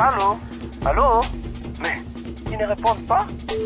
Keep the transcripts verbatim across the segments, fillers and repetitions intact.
Allô? Allô? Mais, ils ne répondent pas?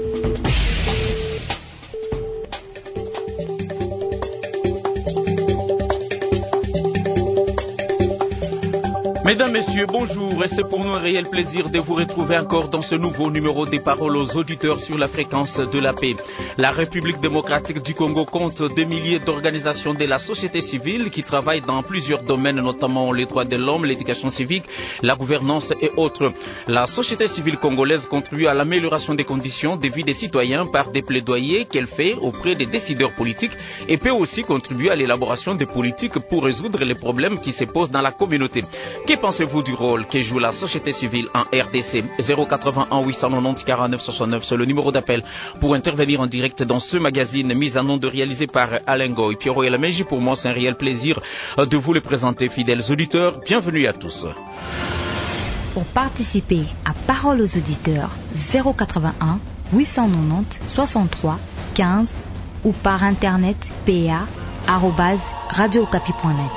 Mesdames, Messieurs, bonjour, et c'est pour nous un réel plaisir de vous retrouver encore dans ce nouveau numéro des paroles aux auditeurs sur la fréquence de la paix. La République démocratique du Congo compte des milliers d'organisations de la société civile qui travaillent dans plusieurs domaines, notamment les droits de l'homme, l'éducation civique, la gouvernance et autres. La société civile congolaise contribue à l'amélioration des conditions de vie des citoyens par des plaidoyers qu'elle fait auprès des décideurs politiques et peut aussi contribuer à l'élaboration des politiques pour résoudre les problèmes qui se posent dans la communauté. Que pensez-vous du rôle que joue la société civile en R D C? zéro quatre-vingt-un huit cent quatre-vingt-dix quarante-neuf soixante-neuf, c'est le numéro d'appel pour intervenir en direct dans ce magazine mis en onde réalisé par Alain Goy. Pierrot et la Magie, pour moi c'est un réel plaisir de vous le présenter, fidèles auditeurs. Bienvenue à tous. Pour participer à Parole aux auditeurs, zéro quatre-vingt-un huit cent quatre-vingt-dix soixante-trois quinze ou par internet p a arobase radio okapi point net.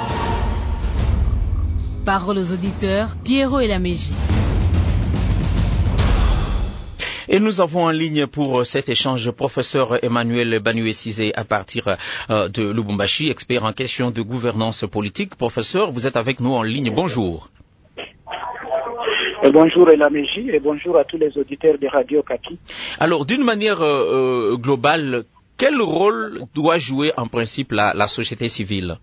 Parole aux auditeurs, Pierrot et la Mégie. Et nous avons en ligne pour cet échange professeur Emmanuel Banué-Cizé à partir euh, de Lubumbashi, expert en questions de gouvernance politique. Professeur, vous êtes avec nous en ligne. Bonjour. Et bonjour et la Mégie et bonjour à tous les auditeurs de Radio Okapi. Alors, d'une manière euh, globale, quel rôle doit jouer en principe la, la société civile?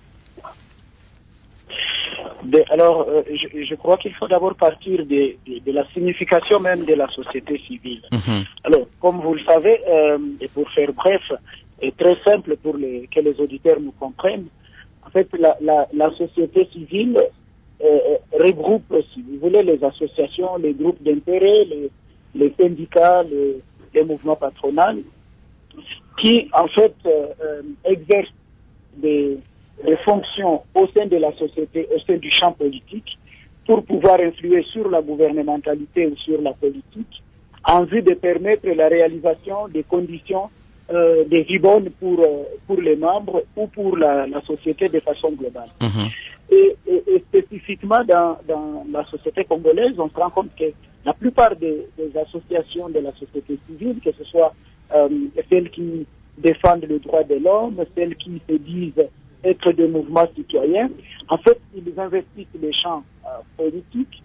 De, alors, euh, je, je crois qu'il faut d'abord partir de, de, de la signification même de la société civile. Mm-hmm. Alors, comme vous le savez, euh, et pour faire bref et très simple pour les, que les auditeurs nous comprennent, en fait, la, la, la société civile euh, regroupe, si vous voulez, les associations, les groupes d'intérêt, les, les syndicats, les, les mouvements patronaux, qui, en fait, euh, euh, exercent des... des fonctions au sein de la société, au sein du champ politique, pour pouvoir influer sur la gouvernementalité ou sur la politique, en vue de permettre la réalisation des conditions euh, de vie bonne pour, euh, pour les membres ou pour la, la société de façon globale. Mm-hmm. Et, et, et spécifiquement dans, dans la société congolaise, on se rend compte que la plupart des, des associations de la société civile, que ce soit euh, celles qui défendent les droits de l'homme, celles qui se disent être des mouvements citoyens, en fait, ils investissent les champs euh, politiques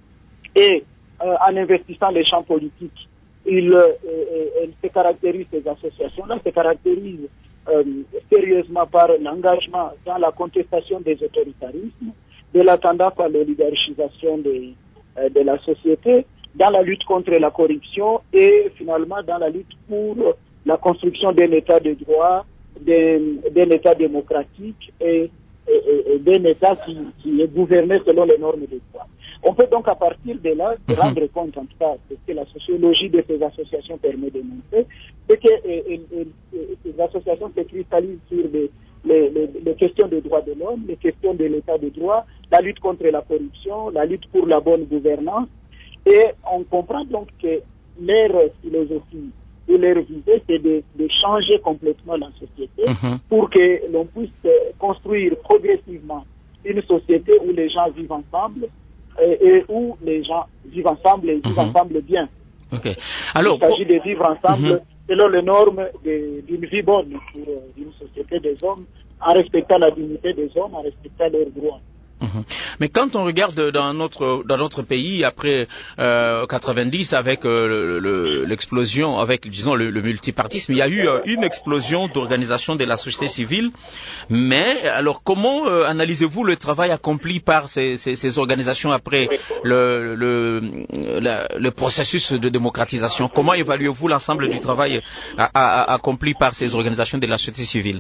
et euh, en investissant les champs politiques, ils, euh, euh, ils se caractérisent, ces associations-là se caractérisent euh, sérieusement par l'engagement dans la contestation des autoritarismes, de la tendance à l'oligarchisation de, euh, de la société, dans la lutte contre la corruption et finalement dans la lutte pour la construction d'un état de droit, d'un État démocratique et, et, et d'un État qui, qui est gouverné selon les normes de droit. On peut donc à partir de là se rendre mm-hmm. compte, en tout cas, de ce que la sociologie de ces associations permet de montrer, c'est que et, et, et, ces associations se cristallisent sur les, les, les, les questions des droits de l'homme, les questions de l'État de droit, la lutte contre la corruption, la lutte pour la bonne gouvernance, et on comprend donc que leur philosophie et leur visée, c'est de, de changer complètement la société mm-hmm. pour que l'on puisse construire progressivement une société où les gens vivent ensemble et, et où les gens vivent ensemble et vivent mm-hmm. ensemble bien. Okay. Alors, il s'agit pour... de vivre ensemble mm-hmm. selon les normes de, d'une vie bonne pour une société des hommes, en respectant la dignité des hommes, en respectant leurs droits. Mais quand on regarde dans notre dans notre pays après euh, quatre-vingt-dix avec euh, le, l'explosion, avec disons le, le multipartisme, il y a eu euh, une explosion d'organisation de la société civile. Mais alors comment euh, analysez-vous le travail accompli par ces, ces, ces organisations après le le, la, le processus de démocratisation? Comment évaluez-vous l'ensemble du travail à, à, accompli par ces organisations de la société civile?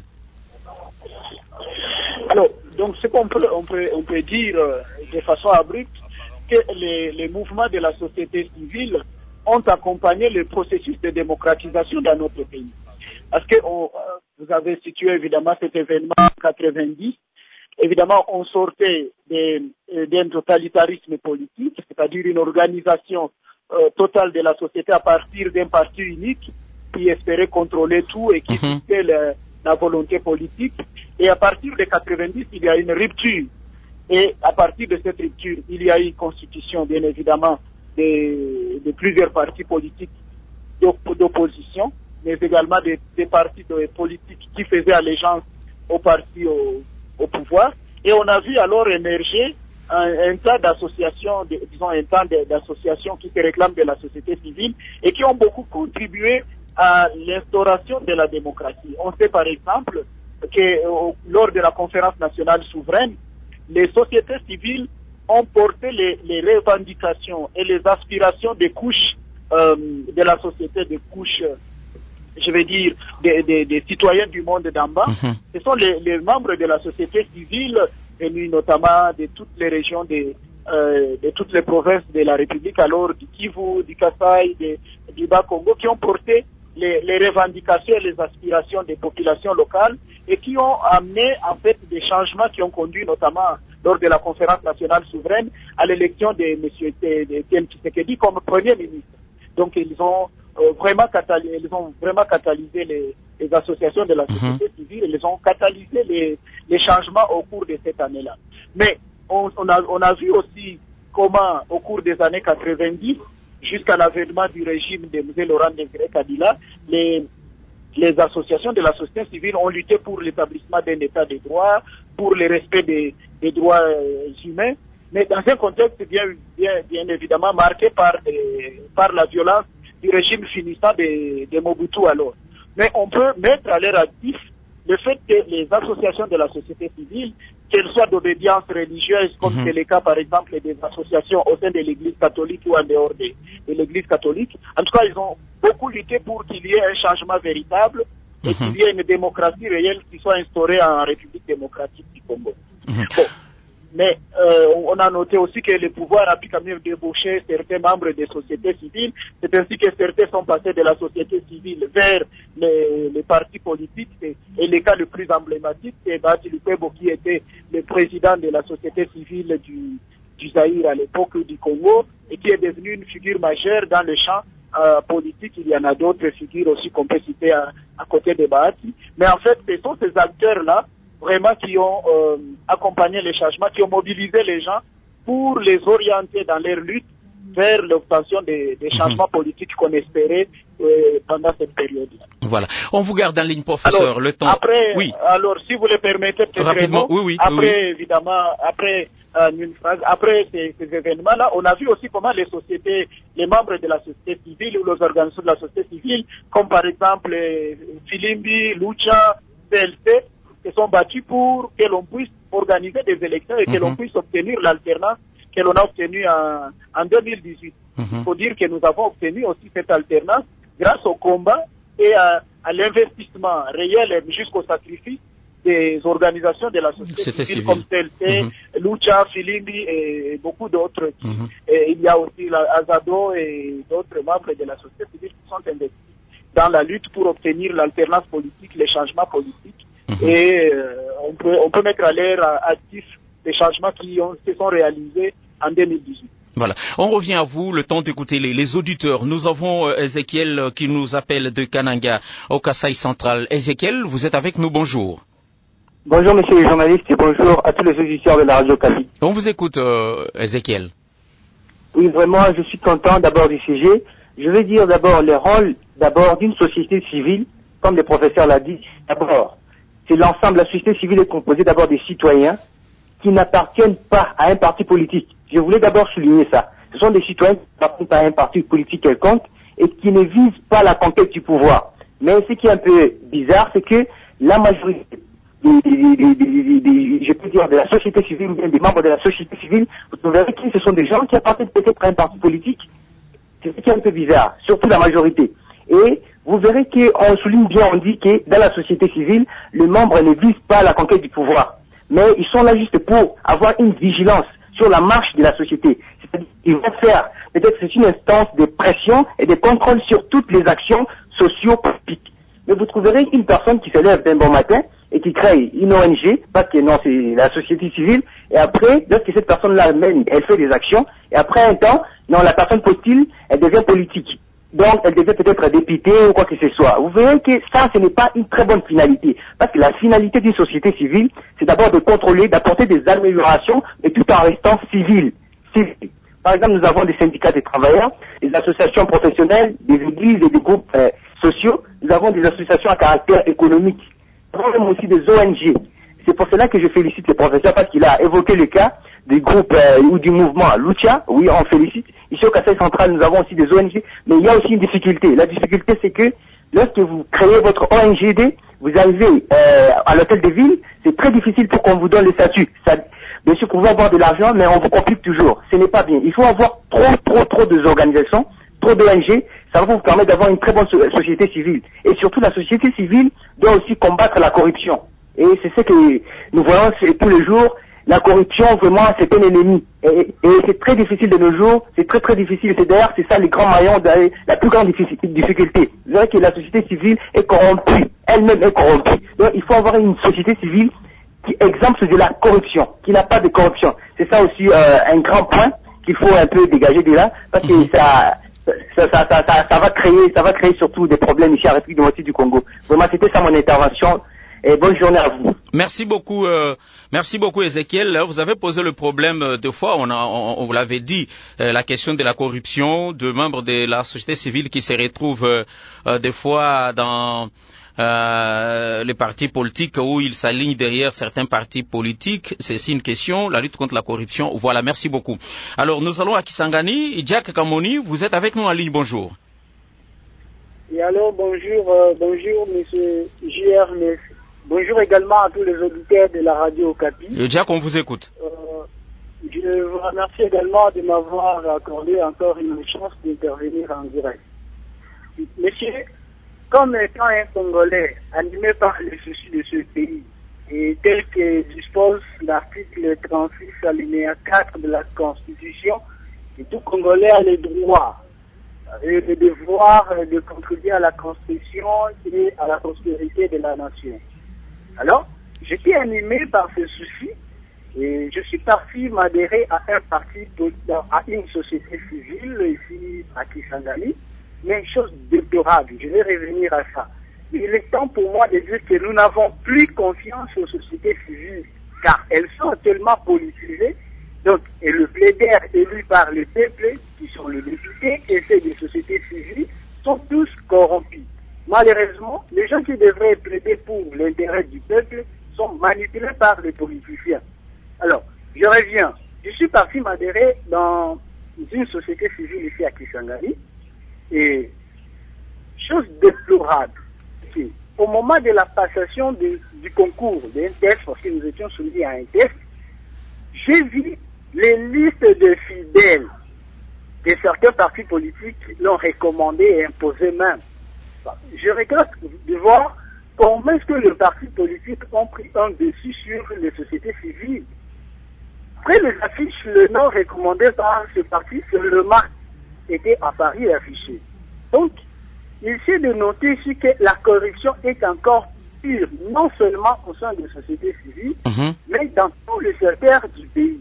Alors, donc ce qu'on peut, on peut, on peut dire euh, de façon abrupte que les, les mouvements de la société civile ont accompagné le processus de démocratisation dans notre pays. Parce que on, euh, vous avez situé évidemment cet événement en quatre-vingt-dix. Évidemment, on sortait d'un totalitarisme politique, c'est-à-dire une organisation euh, totale de la société à partir d'un parti unique qui espérait contrôler tout et qui dictait mm-hmm. la volonté politique. Et à partir de quatre-vingt-dix, il y a une rupture Et à partir de cette rupture, il y a eu constitution, bien évidemment, de, de plusieurs partis politiques d'opposition, mais également des, des partis de, politiques qui faisaient allégeance aux partis au, au pouvoir. Et on a vu alors émerger un, un tas d'associations, disons un tas d'associations qui se réclament de la société civile et qui ont beaucoup contribué à l'instauration de la démocratie. On sait par exemple que euh, lors de la conférence nationale souveraine, les sociétés civiles ont porté les, les revendications et les aspirations des couches euh, de la société, des couches, je vais dire, des, des, des citoyens du monde d'en bas. Mm-hmm. Ce sont les, les membres de la société civile, venus notamment de toutes les régions, de, euh, de toutes les provinces de la République, alors du Kivu, du Kasaï, de, du Bas-Congo, qui ont porté les, les revendications et les aspirations des populations locales et qui ont amené en fait des changements qui ont conduit notamment lors de la conférence nationale souveraine à l'élection de M. Etienne Tshisekedi comme Premier ministre. Donc ils ont euh, vraiment catalysé, ils ont vraiment catalysé les, les associations de la société mm-hmm. civile, ils ont catalysé les, les changements au cours de cette année-là. Mais on, on, a, on a vu aussi comment au cours des années quatre-vingt-dix, jusqu'à l'avènement du régime de M. Laurent Désiré Kabila, les, les associations de la société civile ont lutté pour l'établissement d'un état de droit, pour le respect des, des droits euh, humains, mais dans un contexte bien, bien, bien évidemment marqué par, des, par la violence du régime finissant de, de Mobutu alors. Mais on peut mettre à leur actif le fait que les associations de la société civile, qu'elles soient d'obédience religieuse, comme mm-hmm. c'est le cas par exemple des associations au sein de l'Église catholique ou en dehors de, de l'Église catholique, en tout cas ils ont beaucoup lutté pour qu'il y ait un changement véritable et mm-hmm. qu'il y ait une démocratie réelle qui soit instaurée en République démocratique du Congo. Mm-hmm. Bon. Mais euh, on a noté aussi que le pouvoir a pu quand même débaucher certains membres des sociétés civiles. C'est ainsi que certains sont passés de la société civile vers les, les partis politiques. Et, et le cas le plus emblématique, c'est Bahati Lukwebo qui était le président de la société civile du, du Zaïre à l'époque du Congo et qui est devenu une figure majeure dans le champ euh, politique. Il y en a d'autres figures aussi qu'on peut citer à, à côté de Bahati. Mais en fait, ce sont ces acteurs-là vraiment qui ont euh, accompagné les changements, qui ont mobilisé les gens pour les orienter dans leur lutte vers l'obtention des, des changements mmh. politiques qu'on espérait euh, pendant cette période-là. Voilà. On vous garde en ligne, professeur. Alors, le temps. Après, oui. Alors, si vous le permettez, peut-être rapidement. Oui, oui. Après, oui, oui. évidemment, après euh, une phrase, après ces, ces événements-là, on a vu aussi comment les sociétés, les membres de la société civile ou les organisations de la société civile, comme par exemple euh, Filimbi, Lucha, C L C, se sont battus pour que l'on puisse organiser des élections et que mm-hmm. l'on puisse obtenir l'alternance que l'on a obtenue en, en deux mille dix-huit. Mm-hmm. Il faut dire que nous avons obtenu aussi cette alternance grâce au combat et à, à l'investissement réel jusqu'au sacrifice des organisations de la société civile, civile comme C L C, mm-hmm. Lucha, Filimbi et beaucoup d'autres. Mm-hmm. Et il y a aussi la Azado et d'autres membres de la société civile qui sont investis dans la lutte pour obtenir l'alternance politique, les changements politiques. Mmh. Et euh, on peut on peut mettre à l'air actif les changements qui ont, se sont réalisés en deux mille dix-huit. Voilà. On revient à vous, le temps d'écouter les, les auditeurs. Nous avons euh, Ezekiel euh, qui nous appelle de Kananga au Kasaï central. Ezekiel, vous êtes avec nous, bonjour. Bonjour monsieur les journalistes et bonjour à tous les auditeurs de la radio Kapi. On vous écoute, euh, Ezekiel. Oui, vraiment, je suis content d'abord du sujet. Je vais dire d'abord le rôle d'abord d'une société civile, comme le professeur l'a dit. D'abord, c'est l'ensemble, la société civile est composée d'abord des citoyens qui n'appartiennent pas à un parti politique. Je voulais d'abord souligner ça. Ce sont des citoyens qui n'appartiennent pas à un parti politique quelconque et qui ne visent pas la conquête du pouvoir. Mais ce qui est un peu bizarre, c'est que la majorité des, des, des, des, des, je peux dire, de la société civile ou bien des membres de la société civile, vous verrez que ce sont des gens qui appartiennent peut-être à un parti politique. C'est ce qui est un peu bizarre, surtout la majorité. Et vous verrez qu'on souligne bien, on dit que dans la société civile, les membres ne visent pas la conquête du pouvoir. Mais ils sont là juste pour avoir une vigilance sur la marche de la société. C'est-à-dire qu'ils vont faire, peut-être c'est une instance de pression et de contrôle sur toutes les actions socio-politiques. Mais vous trouverez une personne qui se lève d'un bon matin et qui crée une O N G, parce que non, c'est la société civile, et après, lorsque cette personne-là mène, elle fait des actions, et après un temps, non, la personne postule, elle devient politique. donc elle devait peut-être députée ou quoi que ce soit. Vous verrez que ça, ce n'est pas une très bonne finalité. Parce que la finalité d'une société civile, c'est d'abord de contrôler, d'apporter des améliorations, mais tout en restant civil. civil. Par exemple, nous avons des syndicats de travailleurs, des associations professionnelles, des églises et des groupes euh, sociaux. Nous avons des associations à caractère économique. Nous avons même aussi des O N G. C'est pour cela que je félicite le professeur parce qu'il a évoqué le cas du groupe euh, ou du mouvement Lucha. Oui, on félicite. Ici au Kasaï central, nous avons aussi des O N G, mais il y a aussi une difficulté. La difficulté, c'est que lorsque vous créez votre O N G D, vous arrivez euh, à l'hôtel de ville, c'est très difficile pour qu'on vous donne le statut. Ça, bien sûr, vous pouvez avoir de l'argent, mais on vous complique toujours. Ce n'est pas bien. Il faut avoir trop, trop, trop d'organisations, trop d'O N G. Ça va vous permettre d'avoir une très bonne so- société civile. Et surtout, la société civile doit aussi combattre la corruption. Et c'est ce que nous voyons tous les jours. La corruption, vraiment, c'est un ennemi. Et, et c'est très difficile de nos jours. C'est très, très difficile. C'est d'ailleurs, c'est ça les grands maillons, de la plus grande difficulté. Vous verrez que la société civile est corrompue. Elle-même est corrompue. Donc, il faut avoir une société civile qui exempte de la corruption, qui n'a pas de corruption. C'est ça aussi euh, un grand point qu'il faut un peu dégager de là, parce que ça... Ça, ça, ça, ça, ça va créer, ça va créer surtout des problèmes ici à la République démocratique du Congo. Vraiment, c'était ça mon intervention. Et bonne journée à vous. Merci beaucoup, euh, merci beaucoup Ézéchiel. Vous avez posé le problème euh, deux fois. On, a, on, on vous l'avait dit, euh, la question de la corruption, de membres de la société civile qui se retrouvent euh, euh, des fois dans Euh, les partis politiques où ils s'alignent derrière certains partis politiques. C'est une question, la lutte contre la corruption. Voilà, merci beaucoup. Alors, nous allons à Kisangani. Jack Kamoni, vous êtes avec nous en ligne. Bonjour. Et alors, bonjour, euh, bonjour, monsieur J R. Bonjour également à tous les auditeurs de la radio Okapi. Et Jack, on vous écoute. Euh, je vous remercie également de m'avoir accordé encore une chance d'intervenir en direct. Monsieur, comme étant un Congolais animé par les soucis de ce pays, et tel que dispose l'article trente-six alinéa quatre de la Constitution, et tout Congolais a le droit et le devoir de contribuer à la construction et à la prospérité de la nation. Alors, j'étais animé par ce souci et je suis parti m'adhérer à un parti, à une société civile ici à Kisangani. Mais une chose déplorable, je vais revenir à ça. Il est temps pour moi de dire que nous n'avons plus confiance aux sociétés civiles, car elles sont tellement politisées. Donc, et le plaider élu par le peuple, qui sont les députés, et ceux des sociétés civiles, sont tous corrompus. Malheureusement, les gens qui devraient plaider pour l'intérêt du peuple sont manipulés par les politiciens. Alors, je reviens. Je suis parti m'adhérer dans une société civile ici à Kisangani. Et chose déplorable, c'est au moment de la passation de, du concours d'un test, parce que nous étions soumis à un test, j'ai vu les listes de fidèles que certains partis politiques l'ont recommandé et imposé même. Je regrette de voir comment est-ce que les partis politiques ont pris un dessus sur les sociétés civiles. Après les affiches, le nom recommandé par ce parti, seulement était à Paris affiché. Donc, il s'est de noter ici que la corruption est encore pire, non seulement au sein des sociétés civiles, mm-hmm. mais dans tous les secteurs du pays.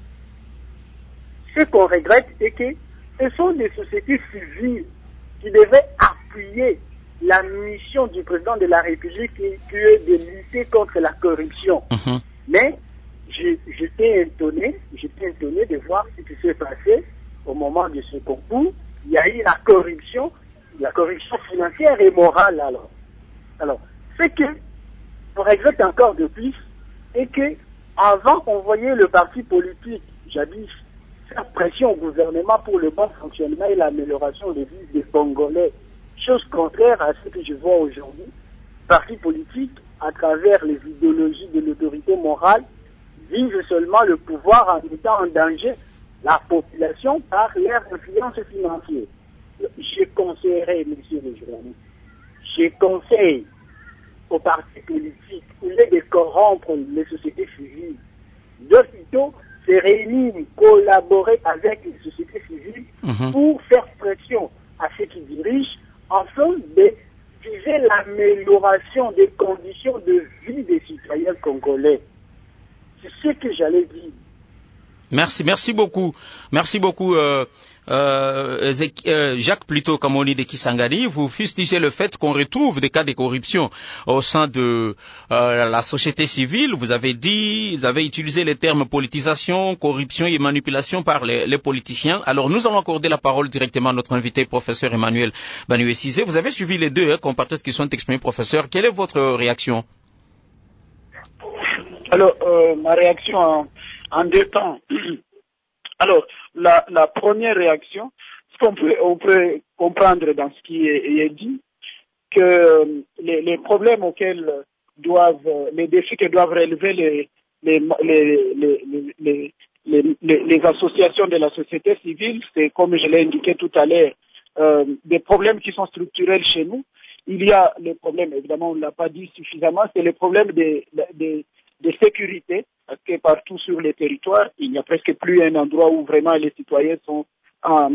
Ce qu'on regrette est que ce sont des sociétés civiles qui devaient appuyer la mission du président de la République qui est de lutter contre la corruption. Mm-hmm. Mais j'étais étonné, j'étais étonné de voir ce qui s'est passé au moment de ce concours. Il y a eu la corruption, la corruption financière et morale alors. Alors, ce que on regrette encore de plus est que avant on voyait le parti politique, jadis, faire pression au gouvernement pour le bon fonctionnement et l'amélioration des vies des Congolais. Chose contraire à ce que je vois aujourd'hui. Parti politique, à travers les idéologies de l'autorité morale, vise seulement le pouvoir en mettant en danger la population par leur influence financière. Je conseillerais, monsieur le journaliste, je conseille aux partis politiques, au lieu de corrompre les sociétés civiles, de plutôt se réunir, collaborer avec les sociétés civiles mmh. pour faire pression à ceux qui dirigent, afin de viser l'amélioration des conditions de vie des citoyens congolais. C'est ce que j'allais dire. Merci, merci beaucoup. Merci beaucoup, euh, euh, euh, Jacques, plutôt, comme on dit de Kisangani. Vous fustigez le fait qu'on retrouve des cas de corruption au sein de euh, la société civile. Vous avez dit, vous avez utilisé les termes politisation, corruption et manipulation par les, les politiciens. Alors, nous allons accorder la parole directement à notre invité, professeur Emmanuel Banoué-Cizé. Vous avez suivi les deux hein, compatriotes qui sont exprimés, professeur. Quelle est votre réaction? Alors, euh, ma réaction en, en deux temps. Alors, la, la première réaction, ce qu'on peut, on peut comprendre dans ce qui est, est dit, que les, les problèmes auxquels doivent, les défis que doivent relever les, les, les, les, les, les, les, les associations de la société civile, c'est comme je l'ai indiqué tout à l'heure, euh, des problèmes qui sont structurels chez nous. Il y a les problèmes, évidemment, on ne l'a pas dit suffisamment, c'est le problème des, des de sécurité, parce que partout sur les territoires, il n'y a presque plus un endroit où vraiment les citoyens sont en,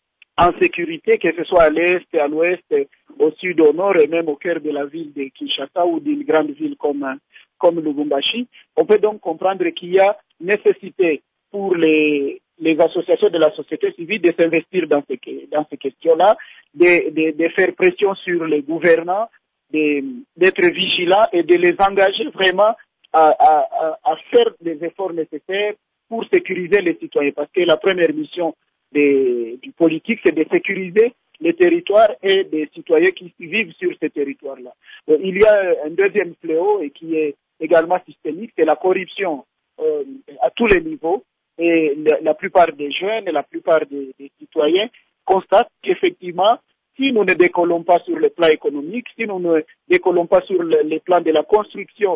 en sécurité, que ce soit à l'est, à l'ouest, au sud, au nord, et même au cœur de la ville de Kinshasa ou d'une grande ville comme, comme Lubumbashi. On peut donc comprendre qu'il y a nécessité pour les, les associations de la société civile de s'investir dans ces, dans ces questions-là, de, de, de faire pression sur les gouvernants, d'être vigilants et de les engager vraiment À, à, à faire des efforts nécessaires pour sécuriser les citoyens. Parce que la première mission des, du politique, c'est de sécuriser les territoires et des citoyens qui vivent sur ces territoires-là. Donc, il y a un deuxième fléau et qui est également systémique, c'est la corruption euh, à tous les niveaux. Et la, la plupart des jeunes et la plupart des, des citoyens constatent qu'effectivement, si nous ne décollons pas sur le plan économique, si nous ne décollons pas sur le, les plans de la construction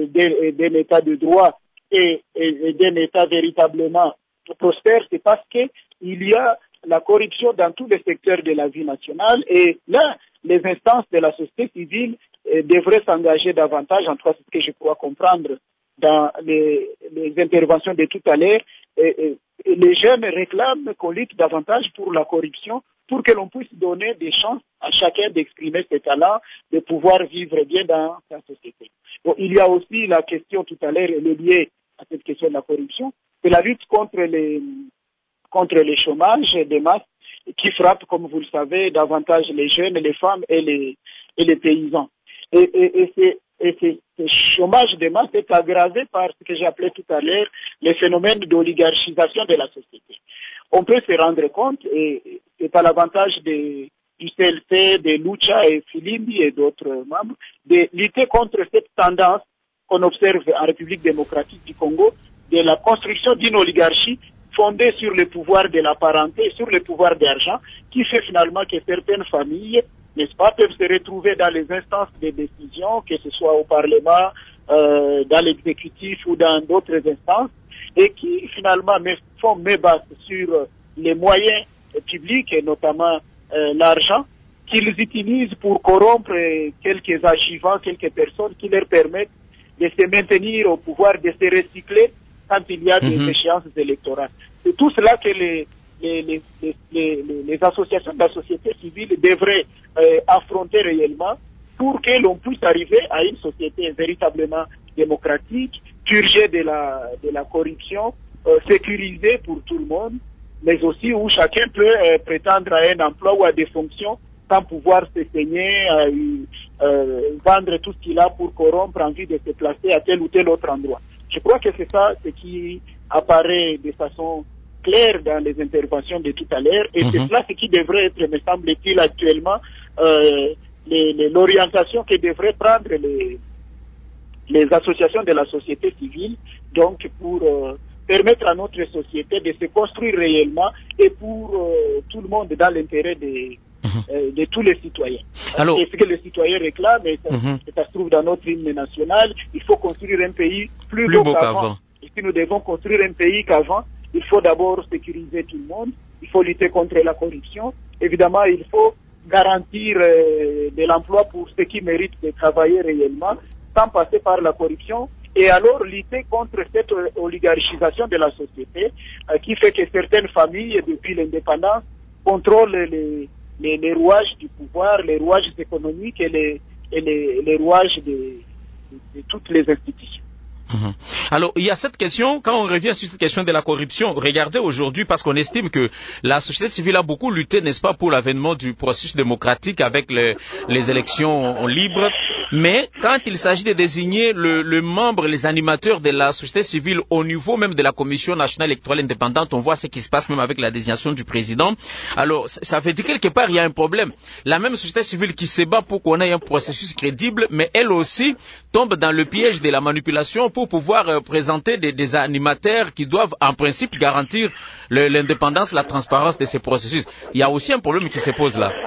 d'un état de droit et, et, et d'un état véritablement prospère, c'est parce que il y a la corruption dans tous les secteurs de la vie nationale et là, les instances de la société civile eh, devraient s'engager davantage, en tout cas c'est ce que je crois comprendre dans les, les interventions de tout à l'heure. Et, et, et les jeunes réclament qu'on lutte davantage pour la corruption, pour que l'on puisse donner des chances à chacun d'exprimer ses talents, de pouvoir vivre bien dans sa société. Bon, il y a aussi la question tout à l'heure, elle est liée à cette question de la corruption, c'est la lutte contre les contre les chômages de masse qui frappe, comme vous le savez, davantage les jeunes, les femmes et les et les paysans. Et, et, et c'est et ce chômage de masse est aggravé par ce que j'ai appelé tout à l'heure les phénomènes d'oligarchisation de la société. On peut se rendre compte, et c'est à l'avantage des du C L C, de Lucha et Filimbi et d'autres membres, de lutter contre cette tendance qu'on observe en République démocratique du Congo, de la construction d'une oligarchie fondée sur le pouvoir de la parenté, sur le pouvoir d'argent, qui fait finalement que certaines familles, n'est-ce pas, peuvent se retrouver dans les instances de décision, que ce soit au Parlement, euh, dans l'exécutif ou dans d'autres instances, et qui finalement font mébasse sur les moyens publics et notamment Euh, l'argent qu'ils utilisent pour corrompre quelques agivants, quelques personnes qui leur permettent de se maintenir au pouvoir, de se recycler quand il y a des mm-hmm. échéances électorales. C'est tout cela que les, les, les, les, les, les associations de la société civile devraient euh, affronter réellement pour que l'on puisse arriver à une société véritablement démocratique, purgée de la, de la corruption, euh, sécurisée pour tout le monde, mais aussi où chacun peut euh, prétendre à un emploi ou à des fonctions sans pouvoir se saigner, euh, euh, vendre tout ce qu'il a pour corrompre en vue de se placer à tel ou tel autre endroit. Je crois que c'est ça ce qui apparaît de façon claire dans les interventions de tout à l'heure, et mm-hmm. c'est cela ce qui devrait être, me semble-t-il, actuellement euh, l'orientation que devraient prendre les, les associations de la société civile, donc pour euh, permettre à notre société de se construire réellement et pour euh, tout le monde dans l'intérêt des, mmh. euh, de tous les citoyens. Alors, c'est ce que les citoyens réclament et ça, mmh. ça se trouve dans notre hymne national. Il faut construire un pays plus, plus beau, beau qu'avant. qu'avant. Et si nous devons construire un pays qu'avant, il faut d'abord sécuriser tout le monde, il faut lutter contre la corruption. Évidemment, il faut garantir euh, de l'emploi pour ceux qui méritent de travailler réellement, sans passer par la corruption. Et alors lutter contre cette oligarchisation de la société euh, qui fait que certaines familles, depuis l'indépendance, contrôlent les, les, les rouages du pouvoir, les rouages économiques et les, et les, les rouages de, de, de toutes les institutions. Mmh. Alors, il y a cette question, quand on revient sur cette question de la corruption, regardez aujourd'hui, parce qu'on estime que la société civile a beaucoup lutté, n'est-ce pas, pour l'avènement du processus démocratique avec le, les élections libres, mais quand il s'agit de désigner le, le membre, les animateurs de la société civile au niveau même de la Commission nationale électorale indépendante, on voit ce qui se passe même avec la désignation du président. Alors, ça veut dire quelque part, il y a un problème. La même société civile qui se bat pour qu'on ait un processus crédible, mais elle aussi tombe dans le piège de la manipulation pour pouvoir euh, présenter des, des animateurs qui doivent en principe garantir le, l'indépendance, la transparence de ces processus. Il y a aussi un problème qui se pose là.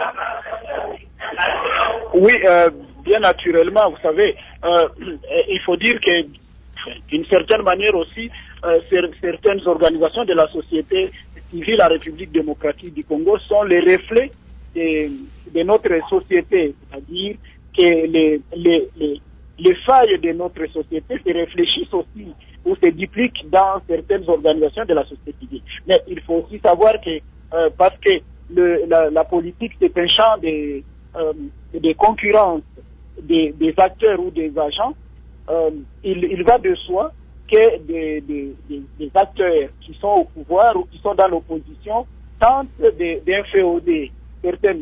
Oui, euh, bien naturellement, vous savez, euh, il faut dire que d'une certaine manière aussi, euh, certaines organisations de la société civile, la République démocratique du Congo, sont les reflets de, de notre société, c'est-à-dire que les, les, les les failles de notre société se réfléchissent aussi ou se dupliquent dans certaines organisations de la société civile. Mais il faut aussi savoir que, euh, parce que le, la, la politique, c'est un champ de, euh, de concurrence des, des acteurs ou des agents, euh, il, il va de soi que des, des, des, des acteurs qui sont au pouvoir ou qui sont dans l'opposition tentent d'inféoder, certains,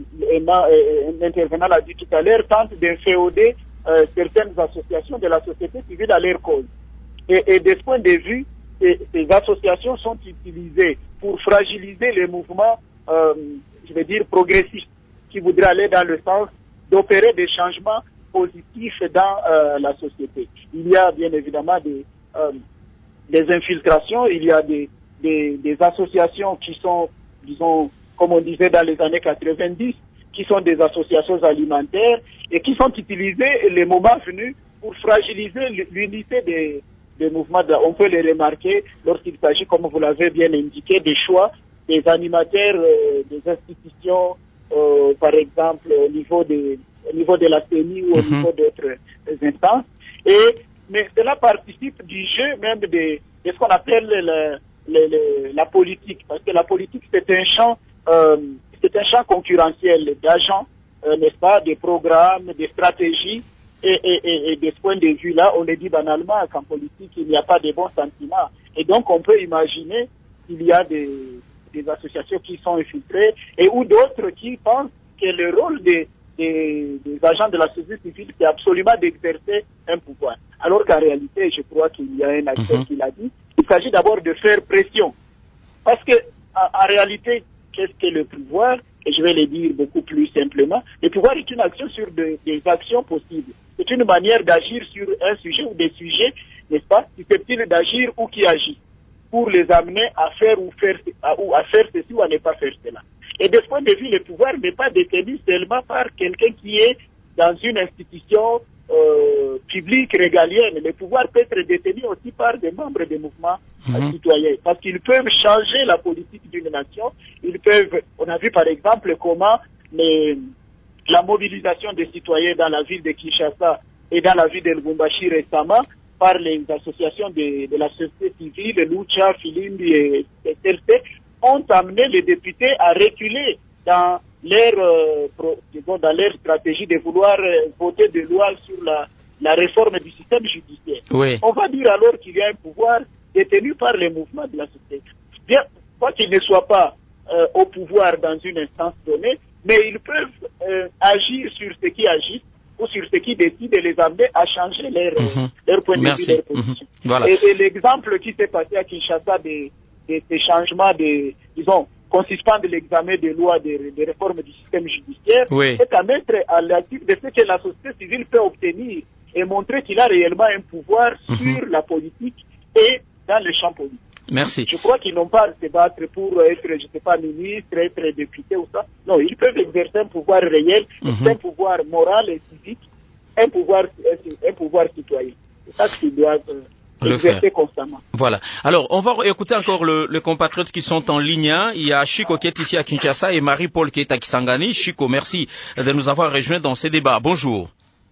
un intervenant l'a dit tout à l'heure, tentent d'inféoder Euh, certaines associations de la société civile à leur cause. Et, et de ce point de vue, ces, ces associations sont utilisées pour fragiliser les mouvements, euh, je vais dire, progressistes, qui voudraient aller dans le sens d'opérer des changements positifs dans euh, la société. Il y a bien évidemment des, euh, des infiltrations, il y a des, des, des associations qui sont, disons, comme on disait dans les années quatre-vingt-dix, qui sont des associations alimentaires et qui sont utilisées les moments venus pour fragiliser l'unité des, des mouvements. De, on peut les remarquer lorsqu'il s'agit, comme vous l'avez bien indiqué, des choix des animateurs euh, des institutions, euh, par exemple au niveau, des, au niveau de la C E N I ou au mm-hmm. niveau d'autres instances. Et, mais cela participe du jeu même de, de ce qu'on appelle le, le, le, la politique, parce que la politique c'est un champ euh, c'est un champ concurrentiel d'agents, euh, n'est-ce pas, des programmes, des stratégies, et, et, et, et de ce point de vue-là, on le dit banalement qu'en politique, il n'y a pas de bons sentiments. Et donc, on peut imaginer qu'il y a des, des associations qui sont infiltrées, et ou d'autres qui pensent que le rôle des, des, des agents de la société civile, c'est absolument d'exercer un pouvoir. Alors qu'en réalité, je crois qu'il y a un acteur mm-hmm. qui l'a dit, il s'agit d'abord de faire pression. Parce que, en, en réalité, qu'est-ce que le pouvoir? Et je vais le dire beaucoup plus simplement. Le pouvoir est une action sur de, des actions possibles. C'est une manière d'agir sur un sujet ou des sujets, n'est-ce pas, susceptibles d'agir ou qui agit, pour les amener à faire ou, faire à, ou à faire ceci ou à ne pas faire cela. Et de ce point de vue, le pouvoir n'est pas détenu seulement par quelqu'un qui est dans une institution euh, publique régalienne. Le pouvoir peut être détenu aussi par des membres des mouvements mm-hmm. citoyens, parce qu'ils peuvent changer la politique d'une nation. Ils peuvent, on a vu par exemple comment les, la mobilisation des citoyens dans la ville de Kinshasa et dans la ville de Lubumbashi récemment, par les associations de, de la société civile, Lucha, Filimbi et C L C, ont amené les députés à reculer dans leur, euh, pro, disons, dans leur stratégie de vouloir euh, voter des lois sur la, la réforme du système judiciaire. Oui. On va dire alors qu'il y a un pouvoir détenu par les mouvements de la société. Bien, quoi qu'ils ne soient pas euh, au pouvoir dans une instance donnée, mais ils peuvent euh, agir sur ce qui agit ou sur ce qui décide et les amener à changer leur, mm-hmm. leur point de Merci. vue, leur position. Mm-hmm. Voilà. Et, et l'exemple qui s'est passé à Kinshasa des, des, des changements, de, disons, qu'on suspende l'examen des lois de, de réforme du système judiciaire, oui. c'est à mettre à l'actif de ce que la société civile peut obtenir et montrer qu'il a réellement un pouvoir mm-hmm. sur la politique et dans le champ politique. Merci. Je crois qu'ils n'ont pas à se battre pour être, je ne sais pas, ministre, être député ou ça. Non, ils peuvent exercer un pouvoir réel, mm-hmm. un pouvoir moral et civique, un pouvoir, un pouvoir citoyen. C'est ça qu'ils doivent euh, exercer constamment. Voilà. Alors, on va écouter encore le, les compatriotes qui sont en ligne. Il y a Chico qui est ici à Kinshasa et Marie-Paul qui est à Kisangani. Chico, merci de nous avoir rejoints dans ces débats. Bonjour.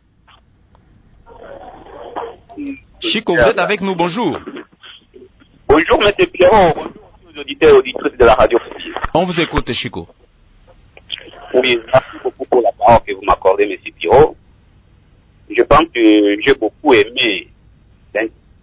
Chico, vous êtes avec nous. Bonjour. Bonjour, M. Pierrot. Bonjour aux auditeurs et auditrices de la radio. On vous écoute, Chico. Oui, merci beaucoup pour la parole que vous m'accordez, M. Pierrot. Je pense que j'ai beaucoup aimé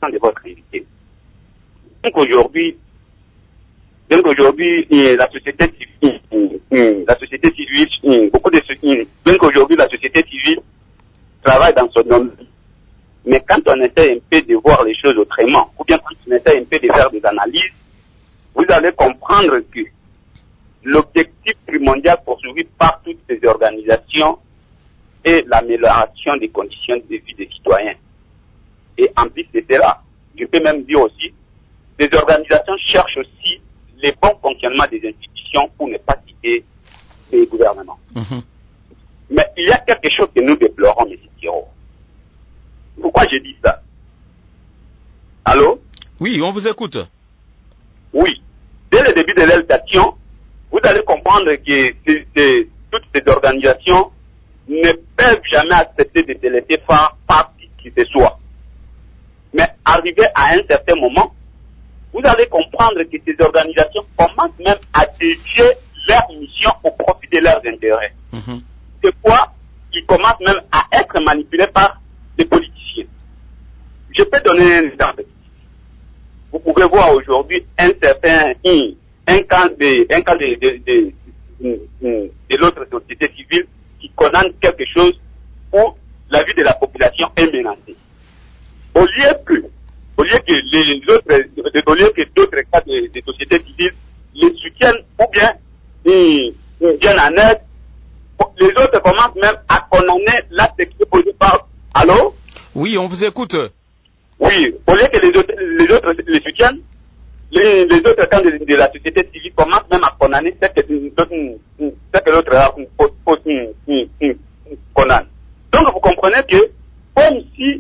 l'accent de votre invité. Donc aujourd'hui, donc aujourd'hui, la société civile, la société civile, beaucoup de ceux donc aujourd'hui la société civile travaille dans son domaine. Mais quand on essaie un peu de voir les choses autrement, ou bien quand on essaie un peu de faire des analyses, vous allez comprendre que l'objectif primordial poursuivi par toutes ces organisations est l'amélioration des conditions de vie des citoyens. Et en plus de cela, je peux même dire aussi, les organisations cherchent aussi les bons fonctionnements des institutions pour ne pas citer les gouvernements. Mmh. Mais il y a quelque chose que nous déplorons, M. Thiro. Pourquoi je dis ça? Allô? Oui, on vous écoute. Oui. Dès le début de l'élection, vous allez comprendre que c'est, c'est, toutes ces organisations ne peuvent jamais accepter de se laisser faire par qui que ce soit. Mais arrivé à un certain moment, vous allez comprendre que ces organisations commencent même à dévier leur mission au profit de leurs intérêts. Mmh. C'est quoi? Ils commencent même à être manipulés par les politiciens. Je peux donner un exemple. Vous pouvez voir aujourd'hui un certain un cas de un cas de, de, de, de, de, de l'autre société civile qui condamne quelque chose où la vie de la population est menacée. Au lieu que au lieu que les autres au lieu que d'autres cas de, de société civile les soutiennent ou bien ils, ils viennent en aide, les autres commencent même à condamner l'acte qui est posé par. Allô? Oui, on vous écoute. Oui, au lieu que les autres les, autres les soutiennent, les, les autres camps de, de la société civile commencent même à condamner ce que, ce que l'autre condamne. Donc vous comprenez que comme si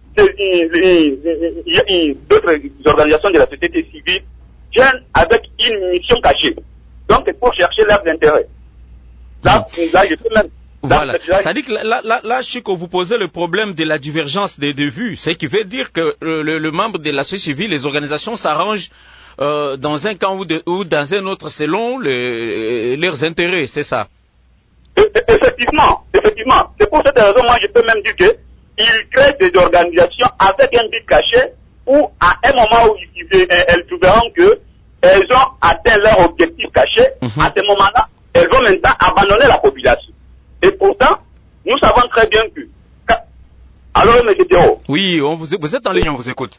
d'autres organisations de la société civile viennent avec une mission cachée. Donc pour chercher leurs intérêts. Là, mmh. là je peux même. Voilà. Ça dit que là, là, là, Chico, vous posez le problème de la divergence des, des vues. Ce qui veut dire que le, le, le membre de la société civile, les organisations s'arrangent euh, dans un camp ou, de, ou dans un autre selon le, leurs intérêts, c'est ça? Effectivement, effectivement. C'est pour cette raison, moi, je peux même dire que ils créent des organisations avec un but caché où, à un moment où ils, elles trouveront que elles ont atteint leur objectif caché, mm-hmm. à ce moment-là, elles vont maintenant abandonner la population. Et pourtant, nous savons très bien que... Alors, M. Thiro. Oui, on vous, vous êtes en ligne, on vous écoute.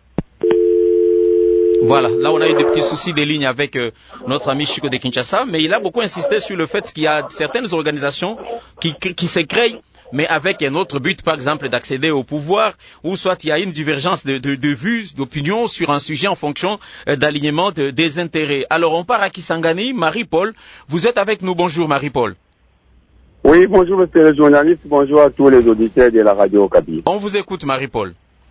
Voilà, là on a eu des petits soucis de ligne avec euh, notre ami Chico de Kinshasa, mais il a beaucoup insisté sur le fait qu'il y a certaines organisations qui, qui, qui se créent, mais avec un autre but, par exemple, d'accéder au pouvoir, ou soit il y a une divergence de, de, de vues, d'opinion sur un sujet en fonction euh, d'alignement de, des intérêts. Alors on part à Kisangani, Marie-Paul, vous êtes avec nous, bonjour Marie-Paul. Oui, bonjour monsieur le journaliste, bonjour à tous les auditeurs de la radio Okapi. On vous écoute Marie-Paul.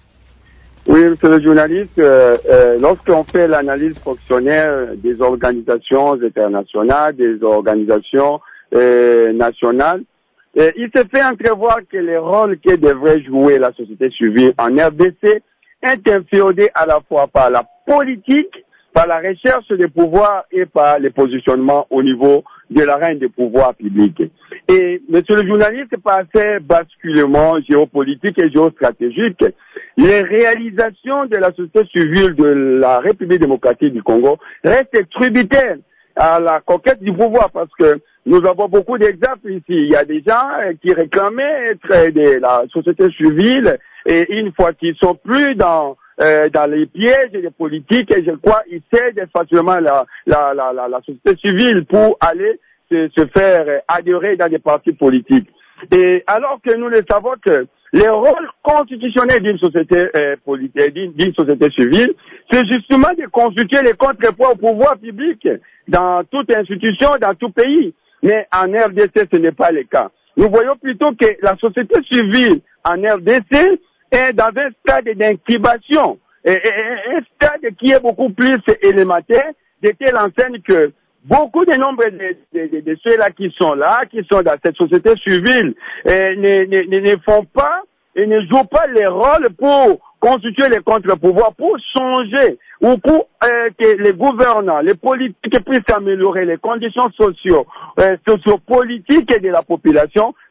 Oui, monsieur le journaliste, euh, euh, lorsqu'on fait l'analyse fonctionnelle des organisations internationales, des organisations euh, nationales, euh, il se fait entrevoir que les rôles que devrait jouer la société civile en R D C est inféodé à la fois par la politique, par la recherche des pouvoirs et par les positionnements au niveau de l'arène des pouvoirs publics. Et, monsieur le journaliste, par ces basculements géopolitiques et géostratégiques, les réalisations de la société civile de la République démocratique du Congo restent tributaires à la conquête du pouvoir parce que nous avons beaucoup d'exemples ici. Il y a des gens qui réclamaient être de la société civile et une fois qu'ils sont plus dans Euh, dans les pièges des politiques, et je crois qu'ils cèdent facilement la, la, la, la, la société civile pour aller se, se faire adhérer dans des partis politiques. Et alors que nous le savons que les rôles constitutionnels d'une société euh, politique, d'une, d'une société civile, c'est justement de constituer les contrepoids au pouvoir public dans toute institution, dans tout pays. Mais en R D C, ce n'est pas le cas. Nous voyons plutôt que la société civile en R D C est dans un stade d'incubation, et, et, un stade qui est beaucoup plus élémentaire, de telle enseigne que beaucoup de nombre de, de, de, de ceux-là qui sont là, qui sont dans cette société civile, et ne, ne, ne font pas et ne jouent pas les rôles pour constituer les contre-pouvoirs, pour changer ou pour euh, que les gouvernants, les politiques puissent améliorer les conditions sociaux, euh, sociopolitiques de la population,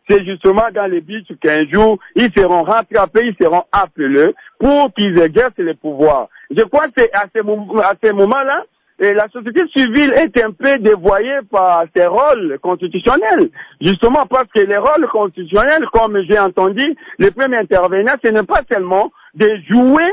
c'est justement dans le but qu'un jour, ils seront rattrapés, ils seront appelés pour qu'ils exercent les pouvoirs. Je crois que c'est à ce, à ce moment-là, et la société civile est un peu dévoyée par ses rôles constitutionnels. Justement parce que les rôles constitutionnels, comme j'ai entendu, le premier intervenant, ce n'est pas seulement de jouer,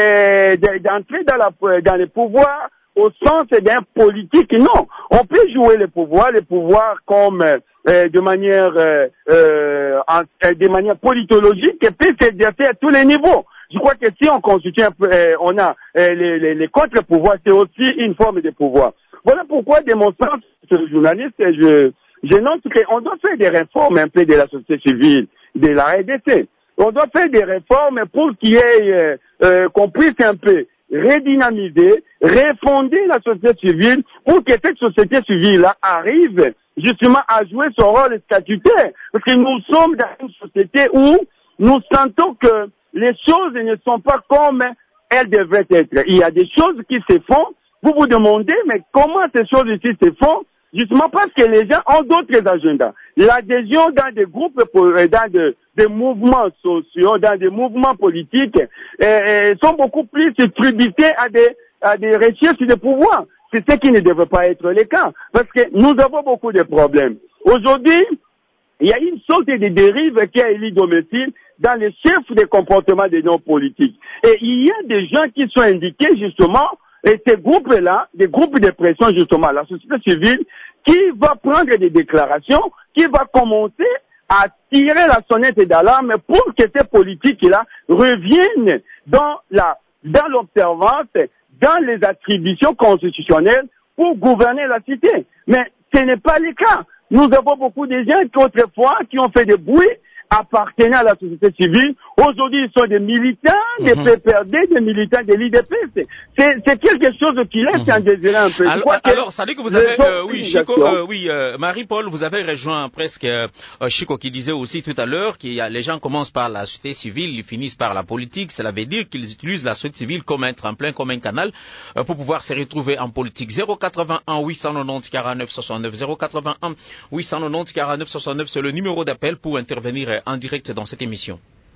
et d'entrer dans, la, dans les pouvoirs au sens d'un politique. Non, on peut jouer les pouvoirs, les pouvoirs comme euh, de manière euh, euh, en, de manière politologique et peut s'exercer à tous les niveaux. Je crois que si on constitue, euh, on a euh, les, les, les contre-pouvoirs, c'est aussi une forme de pouvoir. Voilà pourquoi, de mon sens, ce journaliste, je, je note qu'on doit faire des réformes un peu de la société civile, de la R D C. On doit faire des réformes pour qu'il y ait, euh, euh, qu'on puisse un peu redynamiser, refonder la société civile pour que cette société civile-là arrive justement à jouer son rôle statutaire. Parce que nous sommes dans une société où nous sentons que les choses ne sont pas comme elles devraient être. Il y a des choses qui se font. Vous vous demandez, mais comment ces choses ici se font? Justement parce que les gens ont d'autres agendas. L'adhésion dans des groupes, dans des, des mouvements sociaux, dans des mouvements politiques, euh, sont beaucoup plus tributés à des, à des recherches de pouvoir. C'est ce qui ne devrait pas être le cas. Parce que nous avons beaucoup de problèmes. Aujourd'hui, il y a une sorte de dérive qui a élu domicile dans les chefs des comportements des non-politiques. Et il y a des gens qui sont indiqués justement, et ces groupes-là, des groupes de pression justement, la société civile, qui va prendre des déclarations, qui va commencer à tirer la sonnette d'alarme pour que ces politiques-là reviennent dans la, dans l'observance, dans les attributions constitutionnelles pour gouverner la cité. Mais ce n'est pas le cas. Nous avons beaucoup de gens qui autrefois, qui ont fait des bruits, appartenant à la société civile. Aujourd'hui, ils sont des militants, des Mm-hmm. P P R D, des militants de l'I D P. C'est, c'est quelque chose qui laisse mm-hmm. en désirer un peu. Alors, alors ça dit que vous avez, euh, oui, Chico, euh, oui, euh, Marie-Paul, vous avez rejoint presque euh, Chico qui disait aussi tout à l'heure que les gens commencent par la société civile, ils finissent par la politique. Cela veut dire qu'ils utilisent la société civile comme un tremplin, comme un canal euh, pour pouvoir se retrouver en politique. zéro quatre-vingt-un huit cent quatre-vingt-dix quarante-neuf soixante-neuf, zéro quatre-vingt-un huit cent quatre-vingt-dix quarante-neuf soixante-neuf, c'est le numéro d'appel pour intervenir euh, en direct dans cette émission.